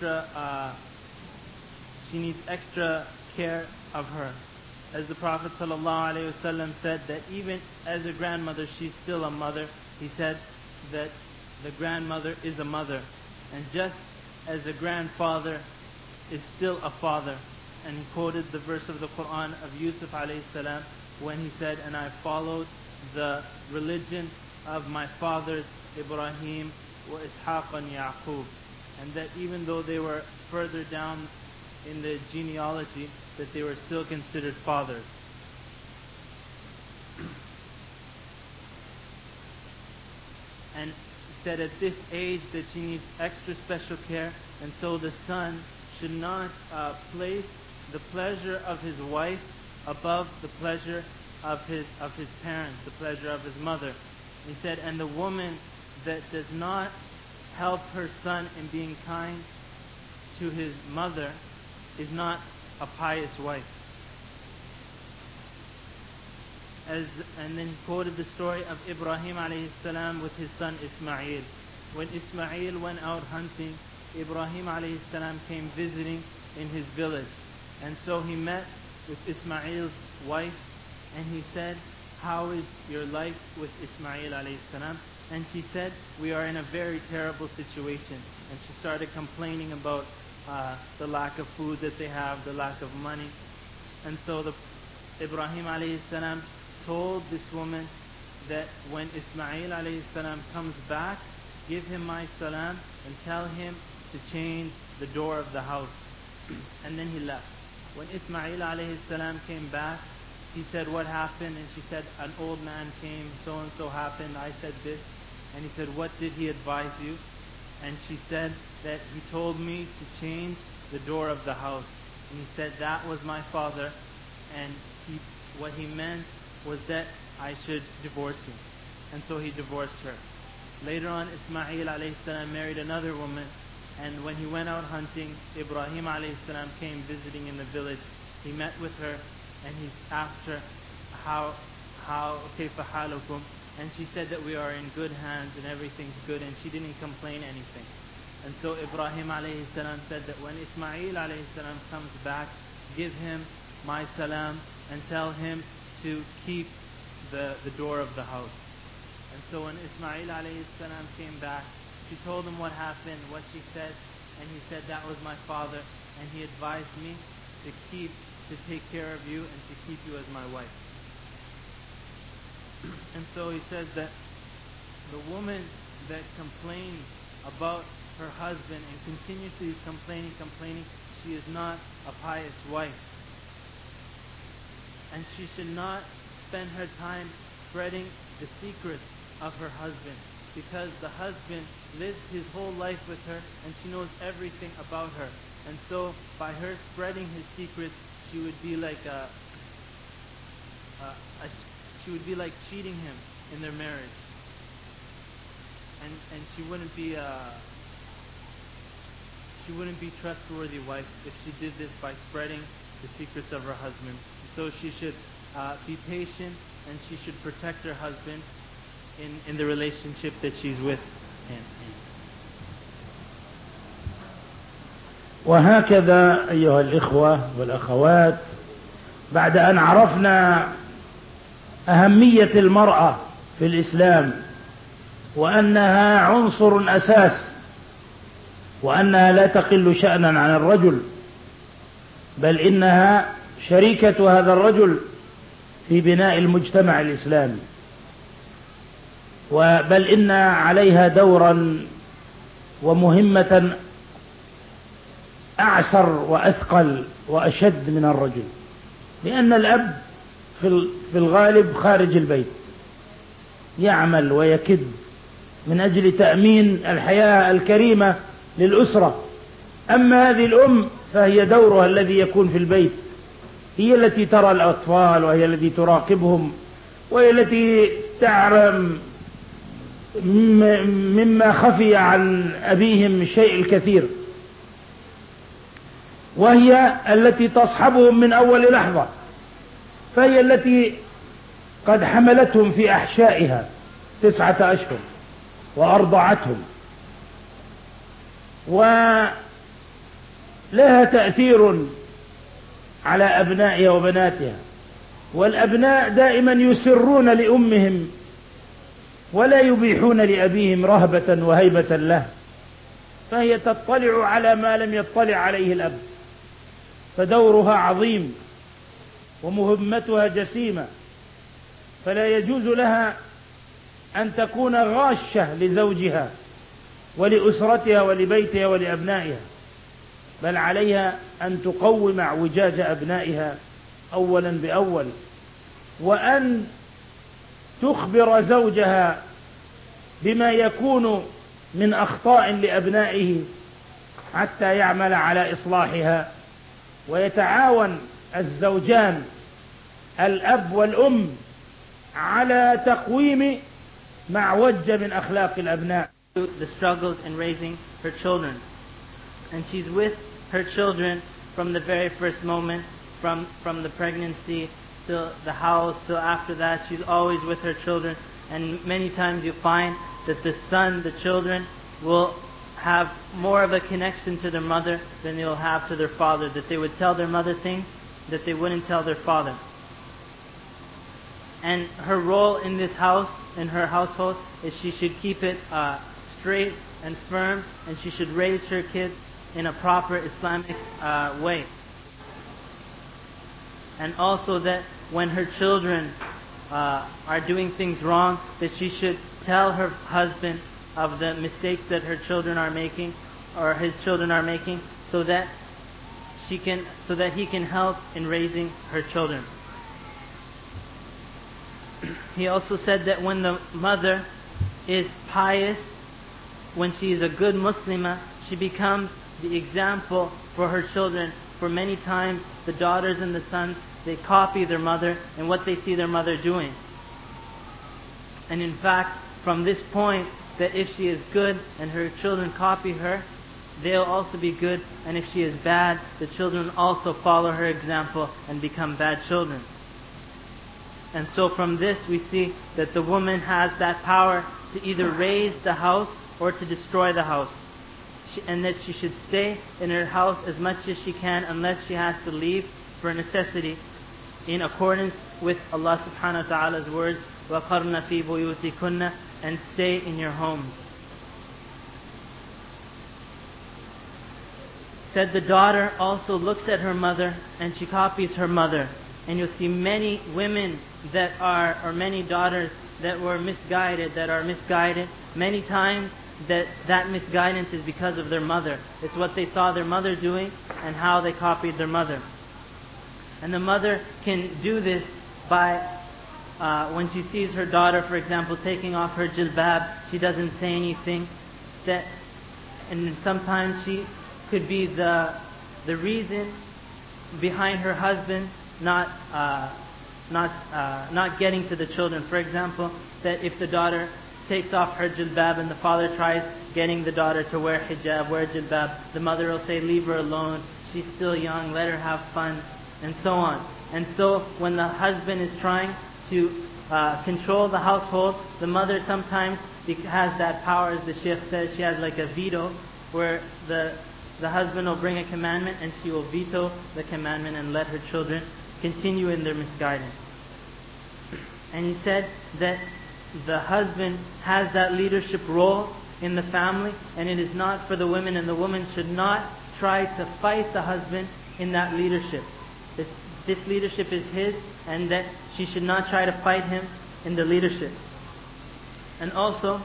B: extra care of her. As the Prophet ﷺ said that even as a grandmother she's still a mother. He said that the grandmother is a mother. And just as a grandfather is still a father. And he quoted the verse of the Quran of Yusuf alayhi salam when he said, and I followed the religion of my fathers Ibrahim wa Ishaq and Yaqub. And that even though they were further down in the genealogy, that they were still considered fathers. And said at this age that she needs extra special care, and so the son should not place the pleasure of his wife above the pleasure of his parents, the pleasure of his mother. He said, and the woman that does not help her son in being kind to his mother is not a pious wife. And then he quoted the story of Ibrahim alayhi salam with his son Ismail. When Ismail went out hunting, Ibrahim alayhi salam came visiting in his village. And so he met with Ismail's wife and he said, how is your life with Ismail alayhi salam? And she said, we are in a very terrible situation. And she started complaining about the lack of food that they have, the lack of money. And so Ibrahim alayhi salam told this woman that when Ismail alayhi salam comes back, give him my salam and tell him to change the door of the house. And then he left. When Ismail alayhi salam came back, he said, what happened? And she said, an old man came, so and so happened, I said this. And he said, what did he advise you? And she said that he told me to change the door of the house. And he said, that was my father, and what he meant was that I should divorce you. And so he divorced her. Later on, Ismail alayhi salam married another woman, and when he went out hunting, Ibrahim alayhi salam came visiting in the village. He met with her, and he asked her, how kayfa halukum? And she said that we are in good hands and everything's good, and she didn't complain anything. And so Ibrahim alayhi salam said that when Ismail alayhi salam comes back, give him my salam and tell him to keep the door of the house. And so when Ismail alayhi salam came back, she told him what happened, what she said, and he said, that was my father, and he advised me to take care of you and to keep you as my wife. And so he says that the woman that complains about her husband and continuously complaining, she is not a pious wife. And she should not spend her time spreading the secrets of her husband, because the husband lives his whole life with her and she knows everything about her. And so by her spreading his secrets, she would be like cheating him in their marriage. And she wouldn't be trustworthy wife if she did this by spreading the secrets of her husband. So she should be patient, and she should protect her husband in the relationship that she's with him.
A: وهكذا أيها الإخوة والأخوات، بعد أن عرفنا أهمية المرأة في الإسلام وأنها عنصر أساس وأنها لا تقل شأنا عن الرجل، بل إنها شريكة هذا الرجل في بناء المجتمع الإسلامي، بل إن عليها دورا ومهمة أعسر وأثقل وأشد من الرجل، لأن الأب في الغالب خارج البيت يعمل ويكد من أجل تأمين الحياة الكريمة للأسرة. أما هذه الأم فهي دورها الذي يكون في البيت، هي التي ترى الأطفال، وهي التي تراقبهم، وهي التي تعلم مما خفي عن أبيهم الشيء الكثير. وهي التي تصحبهم من أول لحظة، فهي التي قد حملتهم في أحشائها 9 أشهر وأرضعتهم، ولها تأثير على أبنائها وبناتها. والأبناء دائما يسرون لأمهم ولا يبيحون لأبيهم رهبة وهيبة له، فهي تطلع على ما لم يطلع عليه الأب، فدورها عظيم ومهمتها جسيمة، فلا يجوز لها أن تكون غاشة لزوجها ولأسرتها ولبيتها ولأبنائها، بل عليها أن تقوم اعوجاج أبنائها أولا بأول، وأن تخبر زوجها بما يكون من أخطاء لأبنائه حتى يعمل على إصلاحها، ويتعاون الزوجان الأب والأم على تقويم ما وج من أخلاق الأبناء.
B: The struggles in raising her children, and she's with her children from the very first moment, from the pregnancy to the house till after that. She's always with her children, and many times you find that the children will have more of a connection to their mother than they'll have to their father, that they would tell their mother things that they wouldn't tell their father. And her role in this house, in her household, is she should keep it straight and firm, and she should raise her kids in a proper Islamic way. And also that when her children are doing things wrong, that she should tell her husband of the mistakes that her children are making, or his children are making, so that he can help in raising her children. He also said that when the mother is pious, when she is a good Muslimah, she becomes the example for her children. For many times, the daughters and the sons, they copy their mother and what they see their mother doing. And in fact, from this point, that if she is good and her children copy her, they'll also be good. And if she is bad, the children also follow her example and become bad children. And so from this we see that the woman has that power to either raise the house or to destroy the house. And that she should stay in her house as much as she can unless she has to leave for necessity, in accordance with Allah subhanahu wa ta'ala's words, وَقَرْنَ فِي بُيُوتِكُنَّ, and stay in your homes. Said the daughter also looks at her mother and she copies her mother. And you'll see many women or many daughters that are misguided. Many times that misguidance is because of their mother. It's what they saw their mother doing and how they copied their mother. And the mother can do this by, when she sees her daughter, for example, taking off her jilbab, she doesn't say anything. And sometimes she could be the reason behind her husband not getting to the children. For example, that if the daughter takes off her jilbab and the father tries getting the daughter to wear hijab, wear jilbab, the mother will say, leave her alone, she's still young, let her have fun, and so on. And so when the husband is trying to control the household, the mother sometimes has that power, as the Shaykh says, she has like a veto, where the husband will bring a commandment and she will veto the commandment and let her children continue in their misguidance. And he said that the husband has that leadership role in the family, and it is not for the women, and the woman should not try to fight the husband in that leadership. This leadership is his, and that she should not try to fight him in the leadership. And also,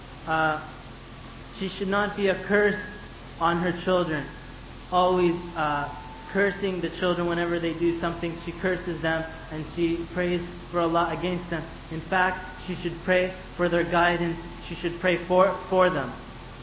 B: she should not be a curse on her children, always cursing the children whenever they do something. She curses them and she prays for Allah against them. In fact, she should pray for their guidance. She should pray for them.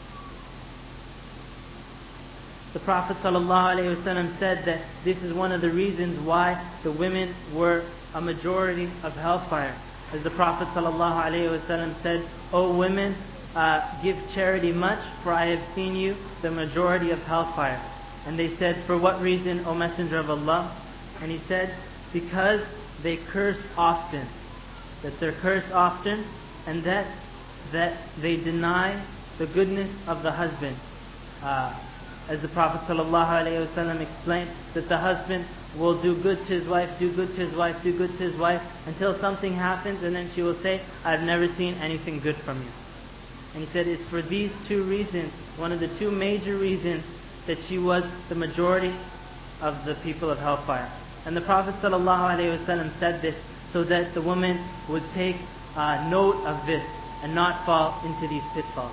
B: The Prophet ﷺ said that this is one of the reasons why the women were a majority of hellfire. As the Prophet ﷺ said, O women, give charity much, for I have seen you the majority of hellfire. And they said, "For what reason, O Messenger of Allah?" And he said, "Because they curse often." That they're cursed often, and that they deny the goodness of the husband. As the Prophet ﷺ explained, that the husband will do good to his wife, do good to his wife, do good to his wife, until something happens, and then she will say, "I've never seen anything good from you." And he said it's for these two reasons, one of the two major reasons, that she was the majority of the people of hellfire. And the Prophet ﷺ said this so that the woman would take note of this and not fall into these pitfalls.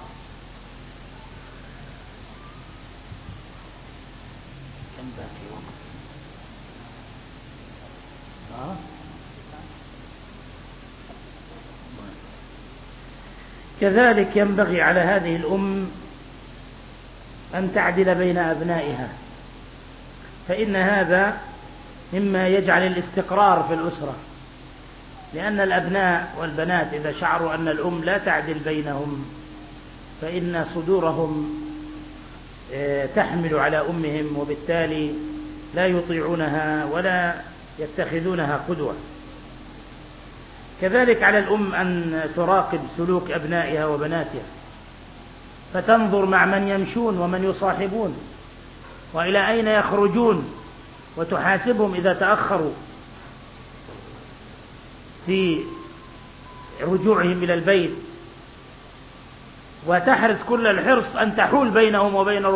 A: كذلك ينبغي على هذه الأم أن تعدل بين أبنائها، فإن هذا مما يجعل الاستقرار في الأسرة، لأن الأبناء والبنات إذا شعروا أن الأم لا تعدل بينهم فإن صدورهم تحمل على أمهم، وبالتالي لا يطيعونها ولا يتخذونها قدوة. كذلك على الأم أن تراقب سلوك أبنائها وبناتها، فتنظر مع من يمشون ومن يصاحبون وإلى أين يخرجون، وتحاسبهم إذا تأخروا في رجوعهم إلى البيت، وتحرص كل الحرص أن تحول بينهم وبين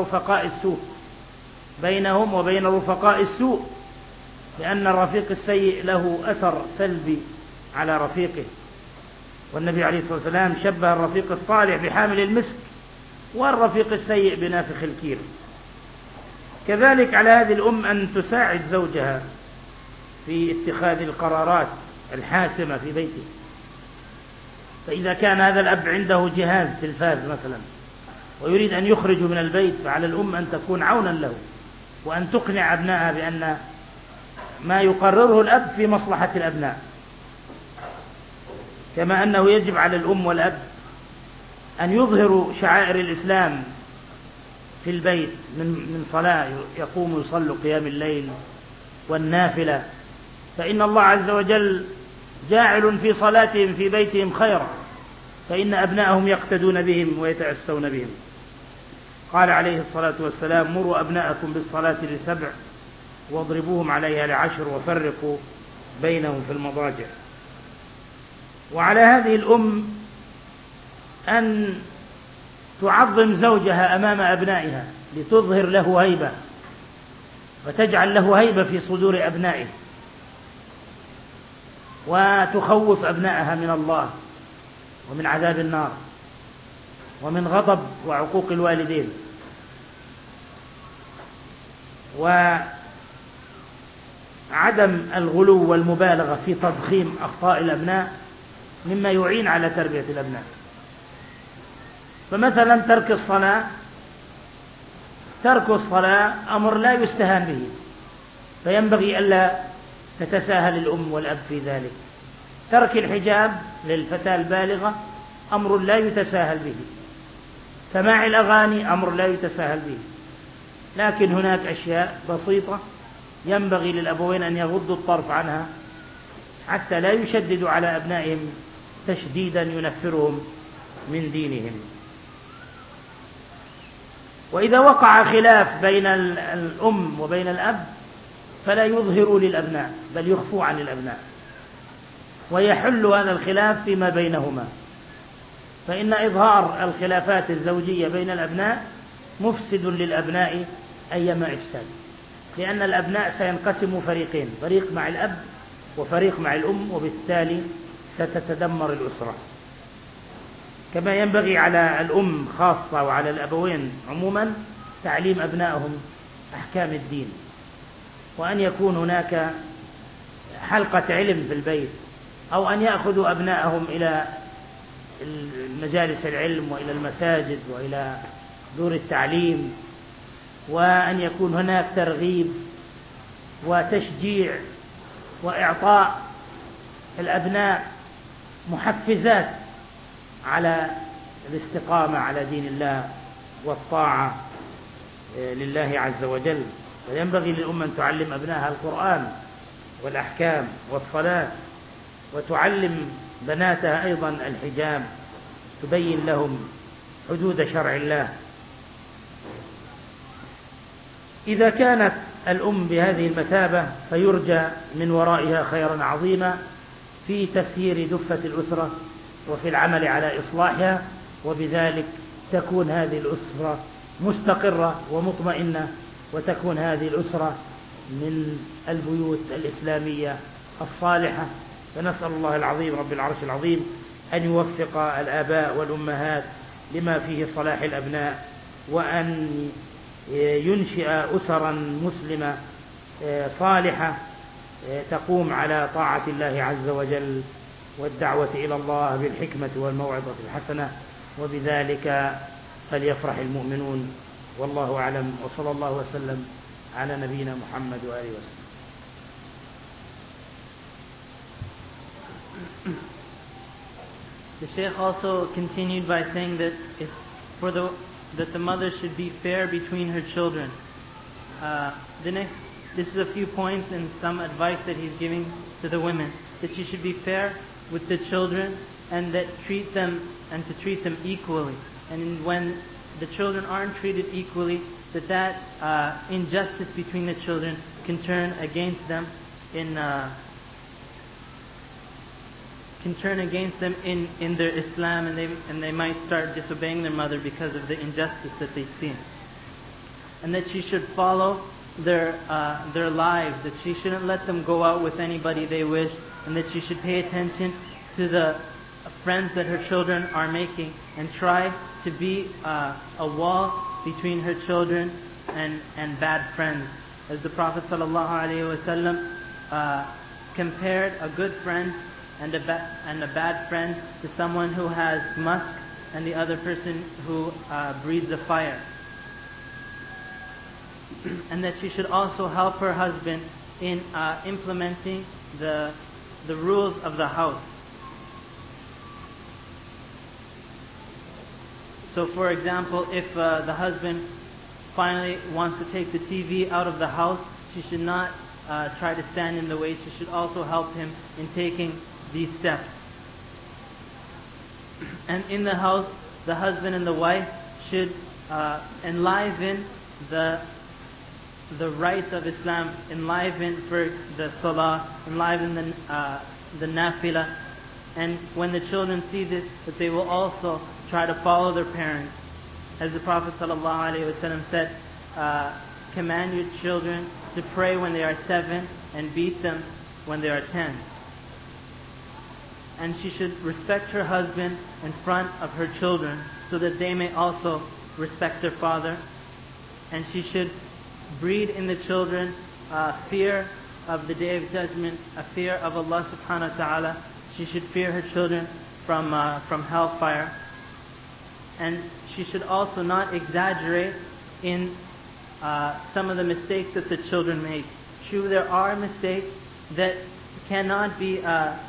A: رفقاء السوء، لأن الرفيق السيء له أثر سلبي على رفيقه. والنبي عليه الصلاة والسلام شبه الرفيق الصالح بحامل المسك، والرفيق السيء بنافخ الكير. كذلك على هذه الأم أن تساعد زوجها في اتخاذ القرارات الحاسمة في بيته. فإذا كان هذا الأب عنده جهاز تلفاز مثلا ويريد أن يخرج من البيت، فعلى الأم أن تكون عونا له، وأن تقنع أبنائها بأن ما يقرره الأب في مصلحة الأبناء. كما أنه يجب على الأم والأب أن يظهروا شعائر الإسلام في البيت من صلاة، يقوموا يصلوا قيام الليل والنافلة، فإن الله عز وجل جاعل في صلاتهم في بيتهم خيرا، فإن أبنائهم يقتدون بهم ويتأسون بهم. قال عليه الصلاة والسلام: مروا أبناءكم بالصلاة ل7 واضربوهم عليها ل10 وفرقوا بينهم في المضاجع. وعلى هذه الأم أن تعظم زوجها أمام أبنائها لتظهر له هيبة، وتجعل له هيبة في صدور أبنائه، وتخوف أبنائها من الله ومن عذاب النار ومن غضب وعقوق الوالدين. وعدم الغلو والمبالغة في تضخيم أخطاء الأبناء مما يعين على تربية الأبناء. فمثلا ترك الصلاة أمر لا يستهان به، فينبغي ألا تتساهل الأم والأب في ذلك. ترك الحجاب للفتاة البالغة أمر لا يتساهل به. سماع الأغاني أمر لا يتساهل به. لكن هناك أشياء بسيطة ينبغي للأبوين أن يغضوا الطرف عنها حتى لا يشددوا على أبنائهم تشديدا ينفرهم من دينهم. وإذا وقع خلاف بين الأم وبين الأب فلا يظهروا للأبناء بل يخفوا عن الأبناء، ويحل هذا الخلاف فيما بينهما، فإن إظهار الخلافات الزوجية بين الأبناء مفسد للأبناء أيما إفساد، لأن الأبناء سينقسموا فريقين، فريق مع الأب وفريق مع الأم، وبالتالي ستتدمر الأسرة. كما ينبغي على الأم خاصة وعلى الأبوين عموما تعليم أبنائهم أحكام الدين، وأن يكون هناك حلقة علم في البيت، أو أن يأخذوا أبنائهم إلى مجالس العلم وإلى المساجد وإلى دور التعليم، وأن يكون هناك ترغيب وتشجيع وإعطاء الأبناء محفزات على الاستقامة على دين الله والطاعة لله عز وجل. فينبغي للأمة أن تعلم أبنائها القرآن والأحكام والصلاة، وتعلم بناتها أيضا الحجاب، تبين لهم حدود شرع الله. إذا كانت الأم بهذه المثابة فيرجى من ورائها خيرا عظيما في تسيير دفة الأسرة وفي العمل على إصلاحها، وبذلك تكون هذه الأسرة مستقرة ومطمئنة، وتكون هذه الأسرة من البيوت الإسلامية الصالحة. فنسأل الله العظيم رب العرش العظيم أن يوفق الآباء والأمهات لما فيه صلاح الأبناء، وأن ينشئ أسرا مسلمة صالحة تقوم على طاعة الله عز وجل والدعوة إلى الله بالحكمة والموعظة الحسنة، وبذلك فليفرح المؤمنون. والله أعلم، وصلى الله وسلم على نبينا محمد وآله وسلم.
B: The Shaykh also continued by saying that that the mother should be fair between her children. This is a few points and some advice that he's giving to the women, that she should be fair with the children and to treat them equally. And when the children aren't treated equally, that injustice between the children can turn against them in their Islam, and they might start disobeying their mother because of the injustice that they see. And that she should follow their lives, that she shouldn't let them go out with anybody they wish, and that she should pay attention to the friends that her children are making, and try to be a wall between her children and bad friends. As the Prophet ﷺ compared a good friend and a bad friend to someone who has musk and the other person who breathes a fire. And that she should also help her husband in implementing the rules of the house. So for example, if the husband finally wants to take the TV out of the house, she should not try to stand in the way. She should also help him in taking these steps. And in the house, the husband and the wife should enliven the rights of Islam, enliven for the salah, enliven the nafilah. And when the children see this, that they will also try to follow their parents. As the Prophet ﷺ said, command your children to pray when they are 7 and beat them when they are 10. And she should respect her husband in front of her children so that they may also respect their father. And she should breed in the children fear of the Day of Judgment, a fear of Allah subhanahu wa ta'ala. She should fear her children from hellfire. And she should also not exaggerate in some of the mistakes that the children make. True, there are mistakes that cannot be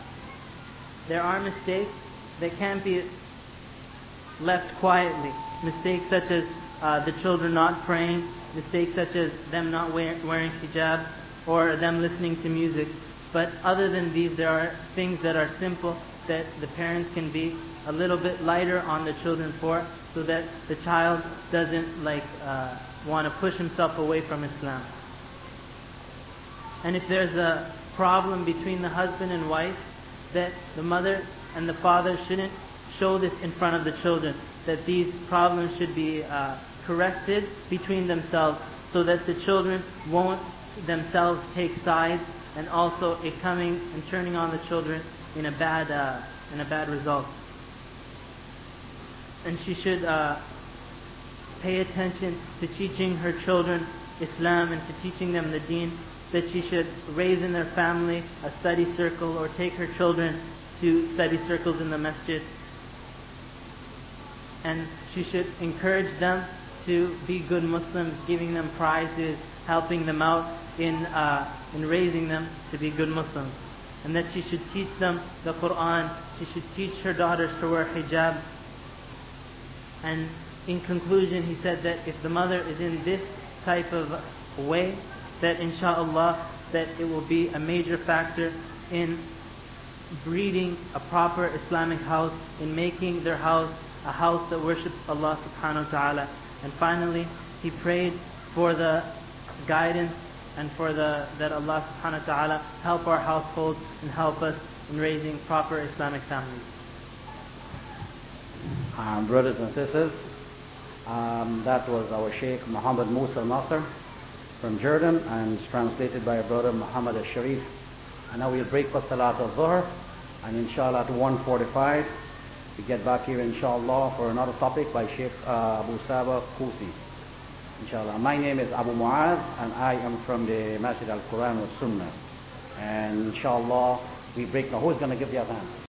B: can't be left quietly. Mistakes such as the children not praying, mistakes such as them not wearing hijab, or them listening to music. But other than these, there are things that are simple that the parents can be a little bit lighter on the children for, so that the child doesn't want to push himself away from Islam. And if there's a problem between the husband and wife, that the mother and the father shouldn't show this in front of the children, that these problems should be corrected between themselves, so that the children won't themselves take sides, and also it coming and turning on the children in a bad result. And she should pay attention to teaching her children Islam and to teaching them the deen, that she should raise in their family a study circle or take her children to study circles in the masjid. And she should encourage them to be good Muslims, giving them prizes, helping them out in raising them to be good Muslims. And that she should teach them the Quran. She should teach her daughters to wear hijab. And in conclusion, he said that if the mother is in this type of way, that inshaAllah, that it will be a major factor in breeding a proper Islamic house, in making their house a house that worships Allah subhanahu wa ta'ala. And finally, he prayed for the guidance and for that Allah subhanahu wa ta'ala help our household and help us in raising proper Islamic families.
C: Brothers and sisters, that was our Sheikh Muhammad Musa Nasser from Jordan, and it's translated by our brother Muhammad al-Sharif. And now we'll break for Salat al-Zuhr, and inshallah at 1:45 we get back here inshallah for another topic by Sheikh Abu Saba Qusi. Inshallah. My name is Abu Muaz, and I am from the Masjid al-Quran wa Sunnah. And inshallah we break now. Who's going to give the adhan?